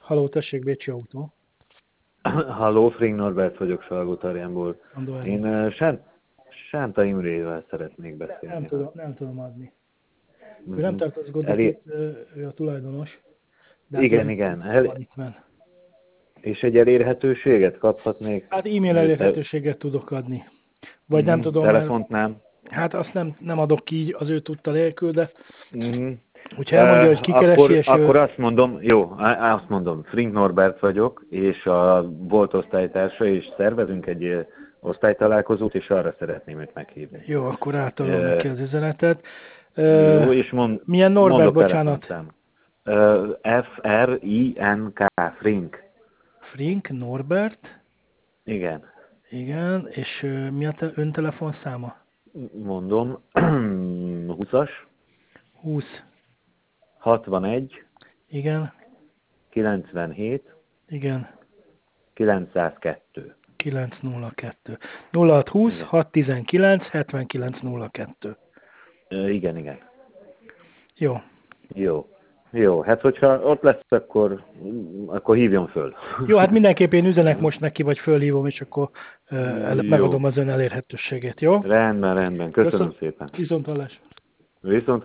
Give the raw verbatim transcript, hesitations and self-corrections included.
Halló, tessék, Bécsi Autó. Halló, Fring Norbert vagyok Salgótarjánból. Andor, Én uh, Sánt, Sánta Imrével szeretnék ne, beszélni. nem, tudom, nem tudom adni. Ő nem Uh-huh. tartózkodik Elé... itt, ő a tulajdonos, de hát Igen, nem igen. nem El... van itt men. És egy elérhetőséget kaphatnék? Hát e-mail elérhetőséget tudok adni. Vagy nem Uh-huh. tudom, mert Telefont nem? hát azt nem, nem adok ki így az ő tudta nélkül, de Uh-huh. hogyha elmondja, hogy Uh, kikeresi, akkor, és akkor ő... azt mondom, jó, azt mondom, Fring Norbert vagyok, és a volt osztálytársa, és szervezünk egy uh, osztálytalálkozót, és arra szeretném őt meghívni. Jó, akkor átadom Uh, neki az üzenetet. Jó, Uh, és mond, milyen Norbert, mondok bocsánat? telefonszám. Uh, F R I N K, Frink. Frink, Norbert, Igen. igen, és uh, mi a te, ön telefonszáma? Mondom, húszas, húsz, hatvanegy, igen, kilencvenhét, igen, kilencszázkettő. kilenc nulla kettő. nulla hat húsz Igen. hat tizenkilenc hetvenkilenc nulla kettő. Uh, igen, igen. Jó. Jó. Jó, hát hogyha ott lesz, akkor, akkor hívjon föl. Jó, hát mindenképp én üzenek most neki, vagy fölhívom, és akkor uh, megadom az ön elérhetőségét, jó? Rendben, rendben. Köszönöm, Köszönöm. szépen. Viszont hallás. Viszont